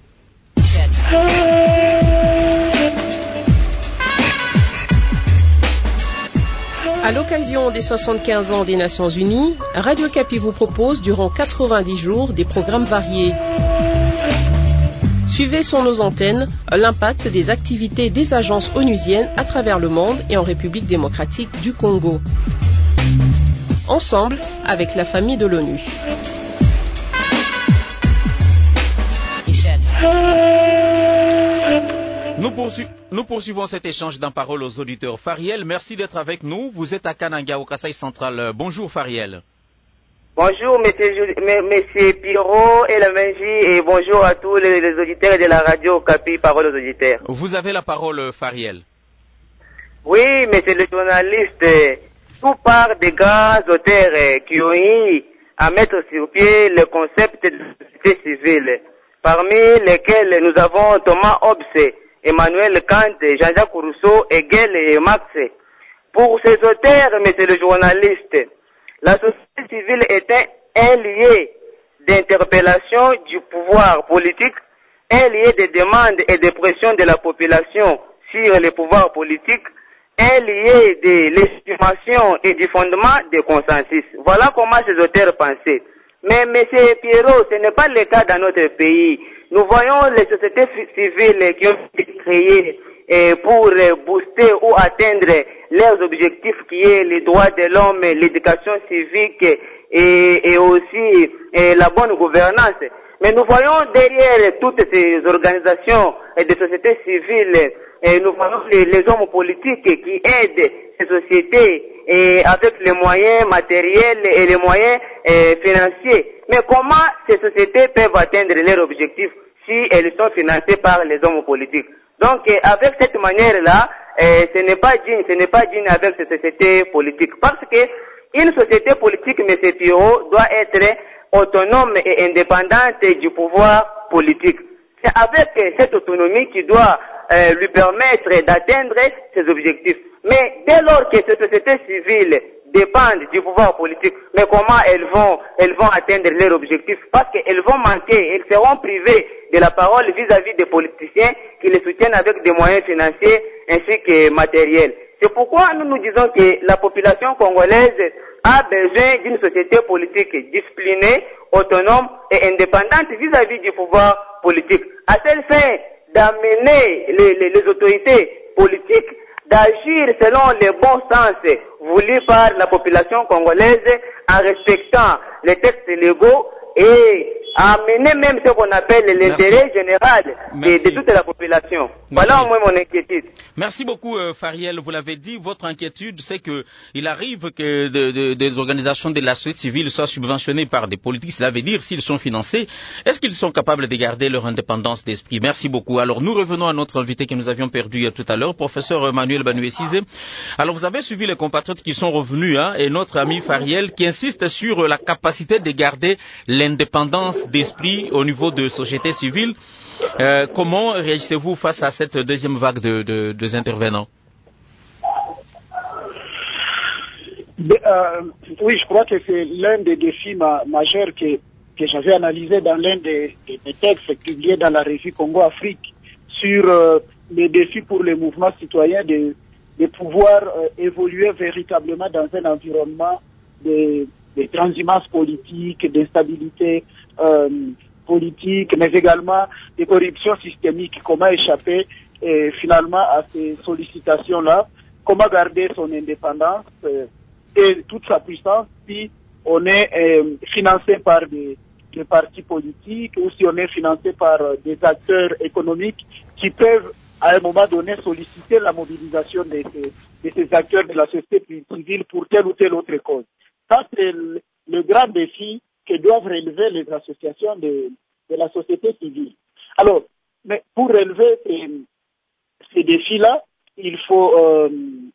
À l'occasion des soixante-quinze ans des Nations Unies, Radio Kapi vous propose durant quatre-vingt-dix jours des programmes variés. Suivez sur nos antennes l'impact des activités des agences onusiennes à travers le monde et en République démocratique du Congo. Ensemble avec la famille de l'ONU. Nous, poursu nous poursuivons cet échange d'un parole aux auditeurs. Fariel, merci d'être avec nous. Vous êtes à Kananga, au Kasaï central. Bonjour Fariel. Bonjour monsieur, monsieur Pirot et la Menji et bonjour à tous les, les auditeurs de la radio Kapi, parole aux auditeurs. Vous avez la parole Fariel. Oui, monsieur le journaliste, tout part des grands auteurs qui ont eu à mettre sur pied le concept de société civile, parmi lesquels nous avons Thomas Hobbes, Emmanuel Kant, Jean-Jacques Rousseau, Hegel et Marx. Pour ces auteurs, monsieur le journaliste, la société civile est un lieu d'interpellation du pouvoir politique, un lieu de demande et de pression de la population sur les pouvoirs politiques, un lieu de l'estimation et du fondement des consensus. Voilà comment ces auteurs pensaient. Mais monsieur Pierrot, ce n'est pas le cas dans notre pays. Nous voyons les sociétés civiles qui ont été créées pour booster ou atteindre leurs objectifs qui est les droits de l'homme, l'éducation civique et, et aussi et la bonne gouvernance. Mais nous voyons derrière toutes ces organisations de sociétés civiles, et nous voyons les, les hommes politiques qui aident ces sociétés et avec les moyens matériels et les moyens euh, financiers. Mais comment ces sociétés peuvent atteindre leurs objectifs si elles sont financées par les hommes politiques? Donc, euh, avec cette manière-là, euh, ce n'est pas digne, ce n'est pas digne avec ces sociétés politiques. Parce que une société politique, M. Pirot, doit être autonome et indépendante du pouvoir politique. C'est avec euh, cette autonomie qui doit euh, lui permettre d'atteindre ses objectifs. Mais dès lors que ces sociétés civiles dépendent du pouvoir politique. Mais comment elles vont, elles vont atteindre leur objectif? Parce qu'elles vont manquer, elles seront privées de la parole vis-à-vis des politiciens qui les soutiennent avec des moyens financiers ainsi que matériels. C'est pourquoi nous nous disons que la population congolaise a besoin d'une société politique disciplinée, autonome et indépendante vis-à-vis du pouvoir politique. À telle fin d'amener les, les, les autorités politiques d'agir selon les bons sens voulus par la population congolaise en respectant les textes légaux et à amener même ce qu'on appelle l'intérêt général de, de toute la population. Merci. Voilà au moins mon inquiétude. Merci beaucoup euh, Fariel, vous l'avez dit, votre inquiétude c'est que il arrive que de, de, des organisations de la société civile soient subventionnées par des politiques, cela veut dire s'ils sont financés, est-ce qu'ils sont capables de garder leur indépendance d'esprit? Merci beaucoup. Alors nous revenons à notre invité que nous avions perdu tout à l'heure, professeur Manuel Banoué-Sizé. Alors vous avez suivi les compatriotes qui sont revenus hein, et notre ami Fariel qui insiste sur la capacité de garder l'indépendance d'esprit au niveau de société civile. Euh, comment réagissez-vous face à cette deuxième vague de, de, de intervenants? Euh, oui, je crois que c'est l'un des défis ma, majeurs que, que j'avais analysé dans l'un des, des, des textes publiés dans la revue Congo-Afrique sur euh, les défis pour les mouvements citoyens de, de pouvoir euh, évoluer véritablement dans un environnement de, de transhumance politique, d'instabilité euh, politique, mais également des corruptions systémiques. Comment échapper et, finalement à ces sollicitations-là? Comment garder son indépendance euh, et toute sa puissance si on est euh, financé par des, des partis politiques ou si on est financé par euh, des acteurs économiques qui peuvent à un moment donné solliciter la mobilisation de ces, de ces acteurs de la société civile pour telle ou telle autre cause. Ça, c'est le, le grand défi que doivent relever les associations de, de la société civile. Alors, mais pour relever ces, ces défis-là, il faut, euh,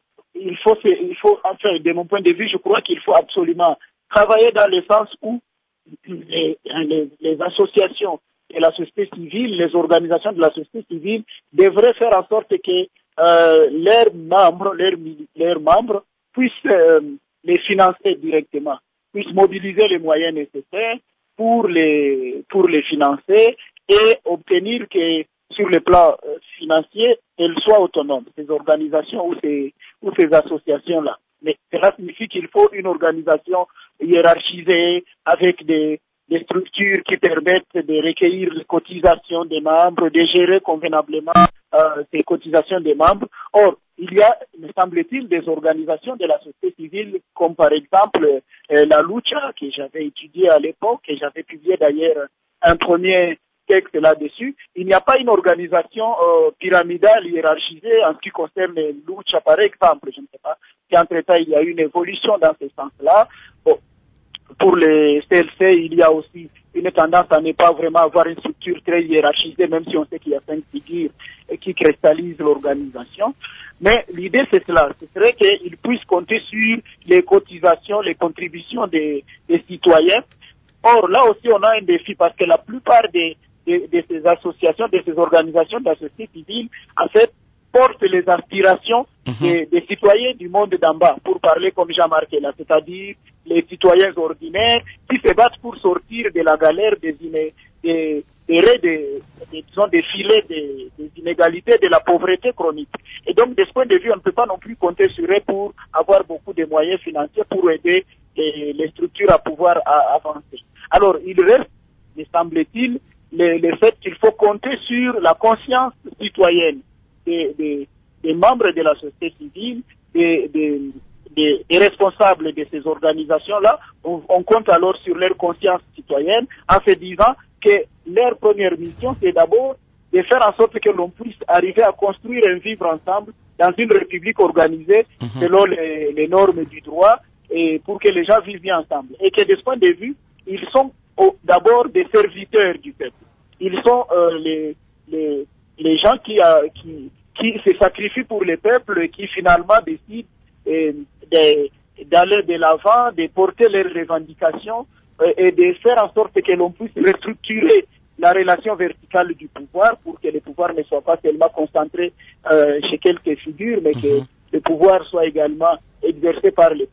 il faut, il faut, enfin, de mon point de vue, je crois qu'il faut absolument travailler dans le sens où les, les, les associations de la société civile, les organisations de la société civile devraient faire en sorte que euh, leurs membres, leurs, leurs membres puissent euh, les financer directement, puissent mobiliser les moyens nécessaires pour les pour les financer et obtenir que sur le plan euh, financier, elles soient autonomes, ces organisations ou ces ou ces associations-là. Mais cela signifie qu'il faut une organisation hiérarchisée avec des des structures qui permettent de recueillir les cotisations des membres, de gérer convenablement euh, ces cotisations des membres. Or, il y a, me semble-t-il, des organisations de la société civile, comme par exemple euh, la Lucha, que j'avais étudié à l'époque, et j'avais publié d'ailleurs un premier texte là-dessus. Il n'y a pas une organisation euh, pyramidale hiérarchisée en ce qui concerne les Lucha, par exemple. Je ne sais pas si entre-temps il y a eu une évolution dans ce sens-là. Bon. Pour les C L C, il y a aussi une tendance à ne pas vraiment avoir une structure très hiérarchisée, même si on sait qu'il y a cinq figures qui cristallisent l'organisation. Mais l'idée, c'est cela. Ce serait qu'ils puissent compter sur les cotisations, les contributions des, des citoyens. Or, là aussi, on a un défi parce que la plupart des, des, de ces associations, de ces organisations de la société civile, en fait, portent les aspirations mmh. des, des citoyens du monde d'en bas, pour parler comme Jean-Marc là, c'est-à-dire les citoyens ordinaires qui se battent pour sortir de la galère des, iné, des, des, des, des, disons, des filets des, des inégalités, de la pauvreté chronique. Et donc, de ce point de vue, on ne peut pas non plus compter sur eux pour avoir beaucoup de moyens financiers pour aider les, les structures à pouvoir à, avancer. Alors, il reste, me semble-t-il, le, le fait qu'il faut compter sur la conscience citoyenne Des, des, des membres de la société civile, des, des, des, des responsables de ces organisations-là. On, on compte alors sur leur conscience citoyenne en se disant que leur première mission, c'est d'abord de faire en sorte que l'on puisse arriver à construire un vivre ensemble dans une république organisée mmh. selon les, les normes du droit et pour que les gens vivent bien ensemble. Et que de ce point de vue, ils sont au, d'abord des serviteurs du peuple. Ils sont euh, les, les, les gens qui, euh, qui qui se sacrifient pour le peuple et qui finalement décident euh, de, d'aller de l'avant, de porter leurs revendications euh, et de faire en sorte que l'on puisse restructurer la relation verticale du pouvoir pour que le pouvoir ne soit pas seulement concentré euh, chez quelques figures, mais mm-hmm. que le pouvoir soit également exercé par le peuple.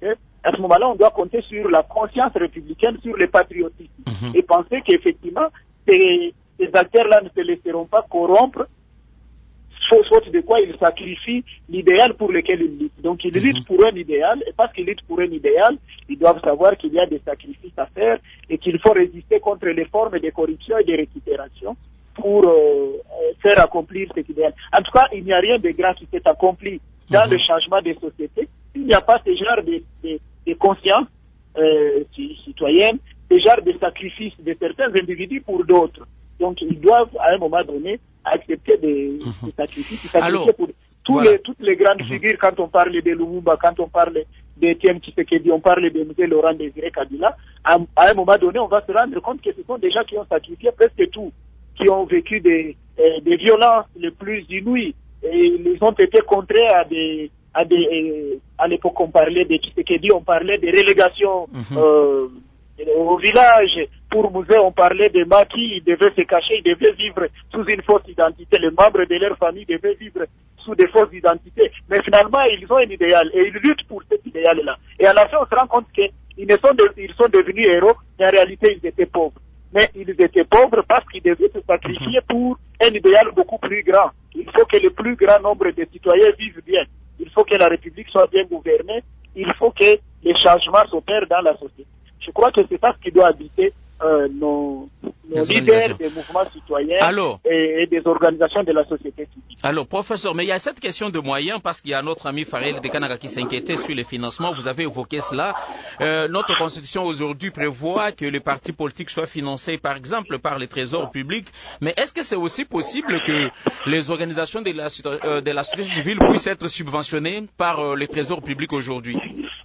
À ce moment-là, on doit compter sur la conscience républicaine, sur le patriotisme, mmh. et penser qu'effectivement, ces, ces acteurs-là ne se laisseront pas corrompre, faute de quoi ils sacrifient l'idéal pour lequel ils luttent. Donc ils luttent mmh. pour un idéal, et parce qu'ils luttent pour un idéal, ils doivent savoir qu'il y a des sacrifices à faire et qu'il faut résister contre les formes de corruption et de récupération pour euh, faire accomplir cet idéal. En tout cas, il n'y a rien de grand qui s'est accompli dans mmh. le changement des sociétés. Il n'y a pas ce genre de, de, de conscience euh, citoyenne, ce genre de sacrifice de certains individus pour d'autres. Donc ils doivent, à un moment donné, accepter des, mmh. des sacrifices, des sacrifices Alors, pour tous voilà. les, toutes les grandes mmh. figures. Quand on parle de Lumumba, quand on parle d'Étienne Tshisekedi, on parle de M. Laurent Désiré Kabila, à, à un moment donné, on va se rendre compte que ce sont des gens qui ont sacrifié presque tout, qui ont vécu des, euh, des violences les plus inouïes, et ils ont été contraints à des, à des, euh, à l'époque on parlait de Tshisekedi, on parlait des relégations mmh. euh, au village. Pour Mouzé, on parlait des maquis, ils devaient se cacher, ils devaient vivre sous une fausse identité. Les membres de leur famille devaient vivre sous des fausses identités. Mais finalement, ils ont un idéal et ils luttent pour cet idéal-là. Et à la fin, on se rend compte qu'ils ne sont, de, ils sont devenus héros, mais en réalité, ils étaient pauvres. Mais ils étaient pauvres parce qu'ils devaient se sacrifier pour un idéal beaucoup plus grand. Il faut que le plus grand nombre de citoyens vivent bien. Il faut que la République soit bien gouvernée. Il faut que les changements s'opèrent dans la société. Je crois que c'est ça ce qui doit habiter euh, nos, nos leaders des mouvements citoyens Alors, et, et des organisations de la société civile. Alors, professeur, mais il y a cette question de moyens, parce qu'il y a notre ami Farel Dekanaga qui s'inquiétait sur les financements. Vous avez évoqué cela. Euh, notre constitution aujourd'hui prévoit que les partis politiques soient financés, par exemple, par les trésors publics. Mais est-ce que c'est aussi possible que les organisations de la, euh, de la société civile puissent être subventionnées par euh, les trésors publics aujourd'hui?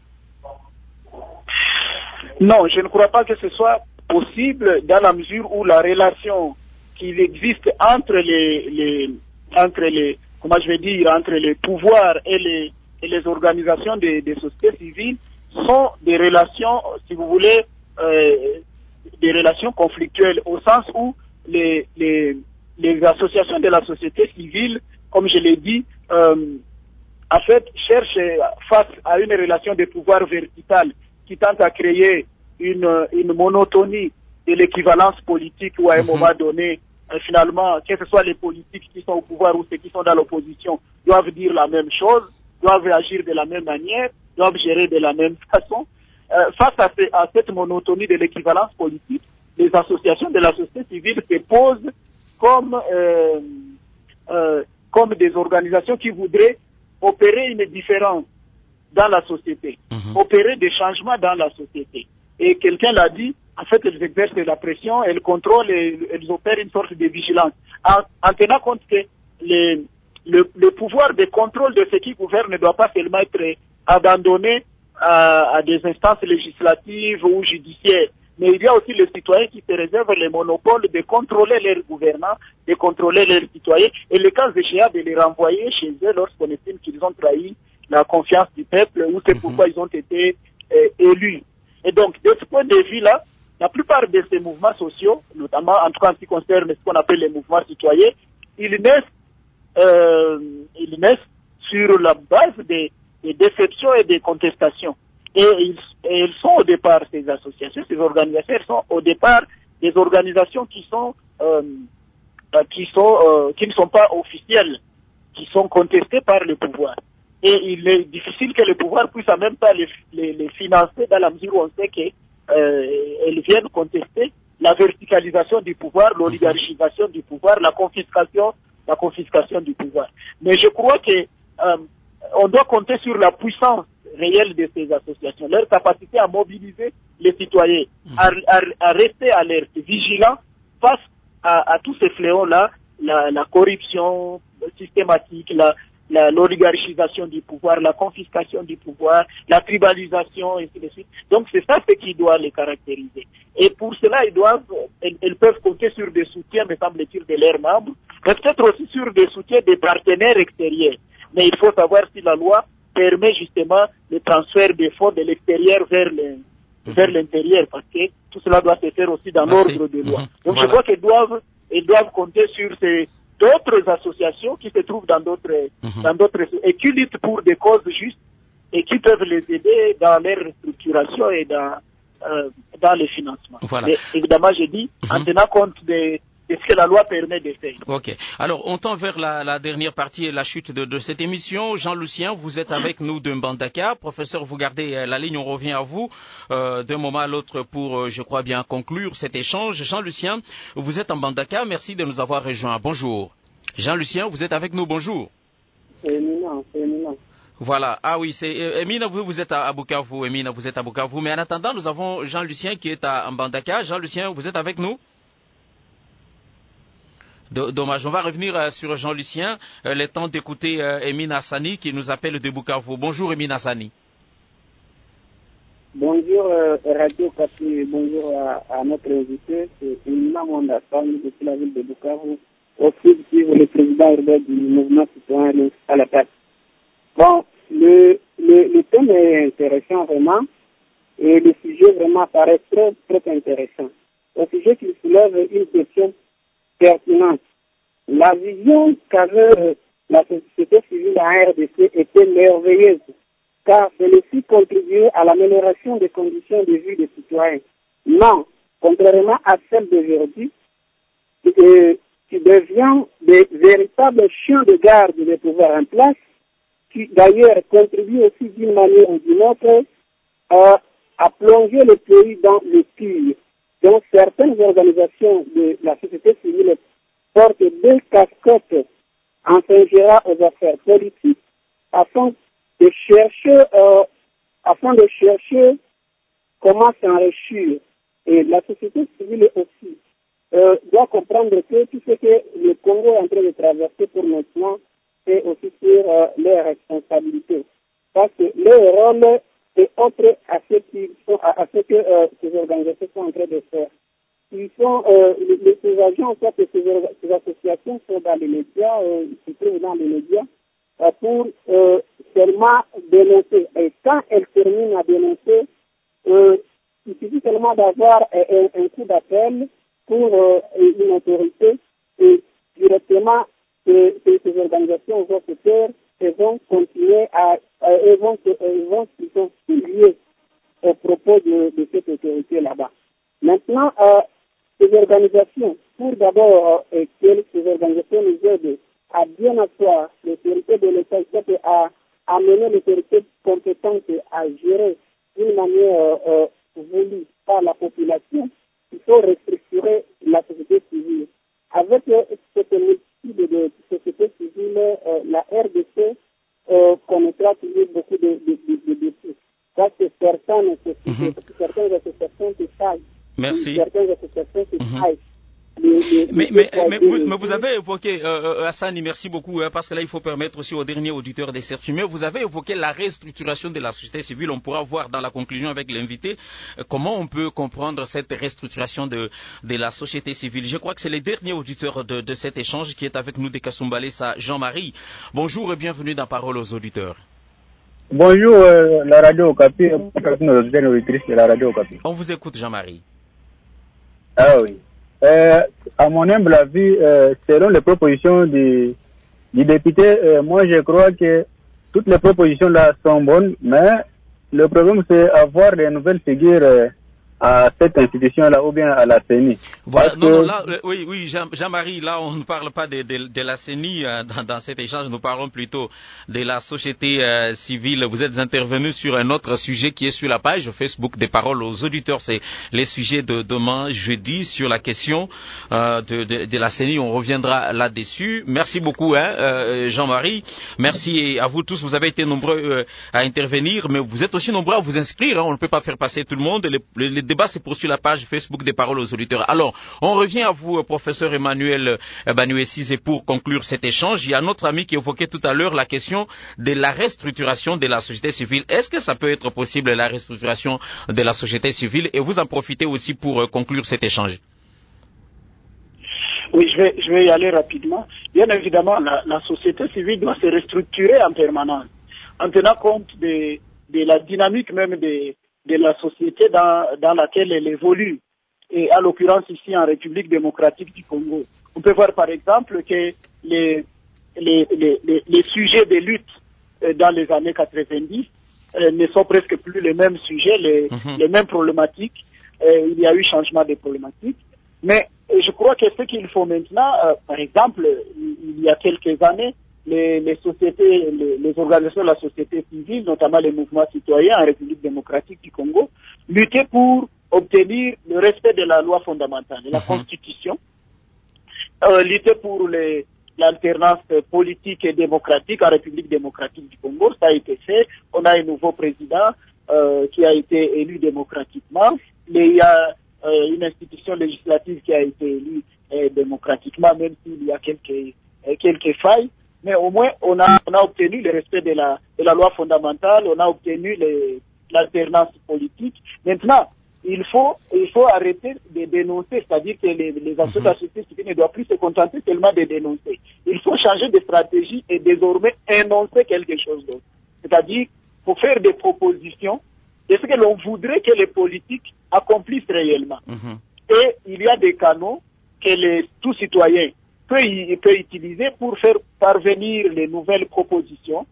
Non, je ne crois pas que ce soit possible dans la mesure où la relation qu'il existe entre les, les entre les comment je vais dire entre les pouvoirs et les et les organisations des, des sociétés civiles sont des relations, si vous voulez, euh, des relations conflictuelles, au sens où les les les associations de la société civile, comme je l'ai dit, euh, en fait cherchent face à une relation de pouvoir verticale qui tente à créer une, une monotonie de l'équivalence politique où à un mmh. moment donné, euh, finalement, que ce soit les politiques qui sont au pouvoir ou ceux qui sont dans l'opposition, doivent dire la même chose, doivent agir de la même manière, doivent gérer de la même façon. Euh, face à, ce, à cette monotonie de l'équivalence politique, les associations de la société civile se posent comme, euh, euh, comme des organisations qui voudraient opérer une différence dans la société, mmh. opérer des changements dans la société. Et quelqu'un l'a dit, en fait, elles exercent la pression, elles contrôlent, et elles opèrent une sorte de vigilance. En, en tenant compte que les, le, le pouvoir de contrôle de ce qui gouverne ne doit pas seulement être abandonné à, à des instances législatives ou judiciaires, mais il y a aussi les citoyens qui se réservent les monopoles de contrôler leurs gouvernants, de contrôler leurs citoyens, et le cas échéant de les renvoyer chez eux lorsqu'on estime qu'ils ont trahi la confiance du peuple ou c'est pourquoi ils ont été euh, élus. Et donc, de ce point de vue-là, la plupart de ces mouvements sociaux, notamment en tout cas en ce qui concerne ce qu'on appelle les mouvements citoyens, ils naissent, euh, ils naissent sur la base des, des déceptions et des contestations. Et ils, et ils sont au départ, ces associations, ces organisations, elles sont au départ des organisations qui sont, euh, qui sont, euh, qui ne sont pas officielles, qui sont contestées par le pouvoir. Et il est difficile que le pouvoir puisse en même temps les, les, les financer dans la mesure où on sait qu'elles euh, viennent contester la verticalisation du pouvoir, l'oligarchisation du pouvoir, la confiscation, la confiscation du pouvoir. Mais je crois que euh, on doit compter sur la puissance réelle de ces associations, leur capacité à mobiliser les citoyens, à, à, à rester alertes, vigilants face à, à tous ces fléaux-là, la, la corruption systématique, la La, l'oligarchisation du pouvoir, la confiscation du pouvoir, la tribalisation, et ainsi de suite. Donc c'est ça ce qui doit les caractériser. Et pour cela, ils doivent, elles, elles peuvent compter sur des soutiens, me semble-t-il, de leurs membres, mais peut-être aussi sur des soutiens des partenaires extérieurs. Mais il faut savoir si la loi permet justement le transfert des fonds de l'extérieur vers le, mmh. vers l'intérieur, parce que tout cela doit se faire aussi dans Merci. l'ordre de loi. Mmh. Donc voilà. Je crois qu'elles doivent, elles doivent compter sur ces d'autres associations qui se trouvent dans d'autres, mmh. dans d'autres, et qui luttent pour des causes justes, et qui peuvent les aider dans leur restructuration et dans, euh, dans les financements. Voilà. Mais évidemment, j'ai dit, mm-hmm. en tenant compte des de ce que la loi permet de faire. Ok. Alors, on tend vers la, la dernière partie et la chute de, de cette émission. Jean-Lucien, vous êtes avec nous de Mbandaka. Professeur, vous gardez la ligne, on revient à vous euh, d'un moment à l'autre pour, euh, je crois bien, conclure cet échange. Jean-Lucien, vous êtes en Mbandaka. Merci de nous avoir rejoints. Bonjour. Jean-Lucien, vous êtes avec nous. Bonjour. C'est éminent, c'est éminent. Voilà. Ah oui, c'est euh, Emina, vous, vous êtes à, à Bukavu. Emina, vous êtes à Bukavu. Mais en attendant, nous avons Jean-Lucien qui est à Mbandaka. Jean-Lucien, vous êtes avec nous? Dommage. On va revenir euh, sur Jean-Lucien. Euh, le temps d'écouter euh, Emine Hassani qui nous appelle de Bukavu. Bonjour Emine Hassani. Bonjour euh, Radio Kapi, bonjour à, à notre invité. C'est Emine Hassani depuis la ville de Bukavu. Aussi suivre le président urbain du mouvement citoyen à la tête. Bon, le, le, le thème est intéressant vraiment et le sujet vraiment paraît très très intéressant. Au sujet qui soulève une question pertinente. La vision qu'avait la société civile en R D C était merveilleuse, car celle-ci contribuait à l'amélioration des conditions de vie des citoyens. Non, contrairement à celle d'aujourd'hui, euh, qui devient des véritables chiens de garde des pouvoirs en place, qui d'ailleurs contribuent aussi d'une manière ou d'une autre euh, à plonger le pays dans le pire. Donc certaines organisations de la société civile portent deux casquettes en s'ingérant aux affaires politiques afin de chercher, euh, afin de chercher comment s'enrichir. Et la société civile aussi euh, doit comprendre que tout ce que le Congo est en train de traverser pour maintenant, c'est aussi sur euh, leurs responsabilités. Parce que leur rôle est autre à ce, qui sont, à, à ce que euh, ces organisations sont en train de faire. Ils sont, euh, les, ces agents, en fait, ces, ces associations sont dans les médias, euh, ils se trouvent dans les médias, euh, pour euh, seulement dénoncer. Et quand elles terminent à dénoncer, euh, il suffit seulement d'avoir un, un coup d'appel pour euh, une autorité et directement ces, ces organisations vont se faire et vont continuer à, euh, et vont, euh, vont, ils sont liés au propos de, de cette autorité là-bas. Maintenant, euh, ces organisations, pour d'abord euh, que ces organisations nous aident à bien asseoir l'autorité de l'État et à amener l'autorité compétente à gérer d'une manière euh, voulue par la population, il faut restructurer la société civile. Avec euh, cette multitude de sociétés civiles, euh, la R D C euh, connaîtra toujours beaucoup de défis. Parce que certaines, mm-hmm. certaines associations qui faillent. Merci. Certaines associations qui mm-hmm. faillent. Les, les, mais, les mais, mais, vous, mais vous avez évoqué, euh, Hassani, merci beaucoup, hein, parce que là, il faut permettre aussi aux derniers auditeurs de s'exprimer. Vous avez évoqué la restructuration de la société civile. On pourra voir dans la conclusion avec l'invité euh, comment on peut comprendre cette restructuration de, de la société civile. Je crois que c'est le dernier auditeur de, de cet échange qui est avec nous de Kasumbalé, ça, Jean-Marie. Bonjour et bienvenue dans Parole aux auditeurs. Bonjour, euh, la radio Okapi, la radio Okapi. On vous écoute, Jean-Marie. Ah oui. Euh, à mon humble avis, euh, selon les propositions du, du député, euh, moi je crois que toutes les propositions là sont bonnes, mais le problème c'est avoir des nouvelles figures euh, à cette institution-là ou bien à la C E N I. Voilà, non, non, là, oui, oui, Jean, Jean-Marie, là, on ne parle pas de, de, de la C E N I euh, dans, dans cet échange, nous parlons plutôt de la société euh, civile. Vous êtes intervenu sur un autre sujet qui est sur la page Facebook des Paroles aux auditeurs. C'est les sujets de demain, jeudi, sur la question euh, de, de, de la C E N I. On reviendra là-dessus. Merci beaucoup, hein, euh, Jean-Marie. Merci à vous tous. Vous avez été nombreux euh, à intervenir, mais vous êtes aussi nombreux à vous inscrire. Hein. On ne peut pas faire passer tout le monde. Les, les, les débats se poursuivent sur la page Facebook des Paroles aux auditeurs. Alors, on revient à vous, professeur Emmanuel Banué-Sizé, pour conclure cet échange. Il y a notre ami qui évoquait tout à l'heure la question de la restructuration de la société civile. Est-ce que ça peut être possible, la restructuration de la société civile? Et vous en profitez aussi pour conclure cet échange. Oui, je vais, je vais y aller rapidement. Bien évidemment, la, la société civile doit se restructurer en permanence, en tenant compte de, de la dynamique même de, de la société dans, dans laquelle elle évolue. Et à l'occurrence ici en République démocratique du Congo. On peut voir par exemple que les, les, les, les, les sujets de lutte dans les années quatre-vingt-dix euh, ne sont presque plus les mêmes sujets, les, mm-hmm. les mêmes problématiques. Euh, il y a eu changement de problématiques. Mais euh, je crois que ce qu'il faut maintenant, euh, par exemple, il, il y a quelques années, les, les sociétés, les, les organisations de la société civile, notamment les mouvements citoyens en République démocratique du Congo, luttaient pour obtenir le respect de la loi fondamentale, de la mm-hmm. Constitution, euh, luttaient pour les, l'alternance politique et démocratique en République démocratique du Congo. Ça a été fait. On a un nouveau président euh, qui a été élu démocratiquement. Mais il y a euh, une institution législative qui a été élue euh, démocratiquement, même s'il y a quelques, euh, quelques failles. Mais au moins, on a, on a obtenu le respect de la, de la loi fondamentale, on a obtenu les, l'alternance politique. Maintenant, il faut, il faut arrêter de dénoncer, c'est-à-dire que les, les acteurs de la société civile ne doivent plus se contenter seulement de dénoncer. Il faut changer de stratégie et désormais énoncer quelque chose d'autre. C'est-à-dire, faut faire des propositions de ce que l'on voudrait que les politiques accomplissent réellement. Mm-hmm. Et il y a des canaux que les, tout citoyen peut, y, peut utiliser pour faire parvenir les nouvelles propositions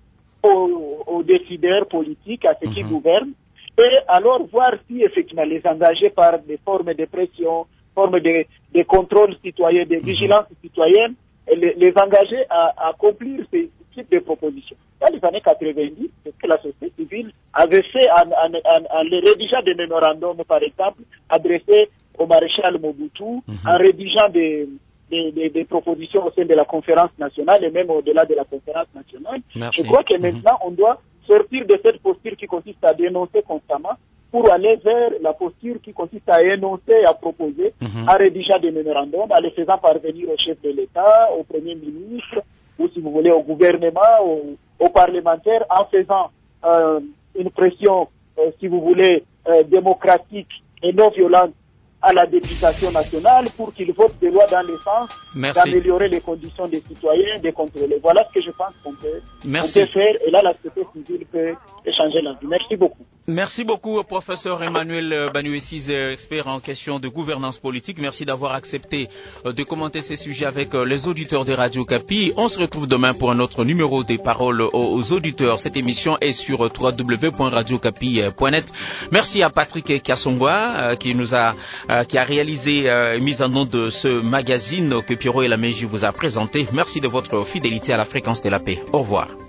aux, aux décideurs politiques, à ceux mm-hmm. qui gouvernent, et alors voir si effectivement les engager par des formes de pression, formes de, de contrôle citoyen, de vigilance mm-hmm. citoyenne, et les, les engager à, à accomplir ces types de propositions. Dans les années quatre-vingt-dix, c'est ce que la société civile avait fait en, en, en, en rédigeant des mémorandums, par exemple, adressés au maréchal Mobutu, mm-hmm. en rédigeant des, des, des, des propositions au sein de la conférence nationale et même au-delà de la conférence nationale. Merci. Je crois que maintenant, mm-hmm. on doit sortir de cette posture qui consiste à dénoncer constamment pour aller vers la posture qui consiste à énoncer et à proposer, mm-hmm. en rédigeant des mémorandums, en les faisant parvenir au chef de l'État, au Premier ministre, ou si vous voulez au gouvernement, aux, aux parlementaires, en faisant euh, une pression, euh, si vous voulez, euh, démocratique et non violente à la députation nationale pour qu'ils votent des lois dans le sens Merci. d'améliorer les conditions des citoyens, de contrôler. Voilà ce que je pense qu'on peut, on peut faire. Et là, la société civile peut changer la vie. Merci beaucoup. Merci beaucoup, professeur Emmanuel Banuesis, expert en question de gouvernance politique. Merci d'avoir accepté de commenter ces sujets avec les auditeurs de Radio Kapi. On se retrouve demain pour un autre numéro des paroles aux auditeurs. Cette émission est sur w w w point radio kapi point net. Merci à Patrick Kassongwa qui nous a qui a réalisé et mis en nom de ce magazine que Pierrot et la Mégie vous a présenté. Merci de votre fidélité à la fréquence de la paix. Au revoir.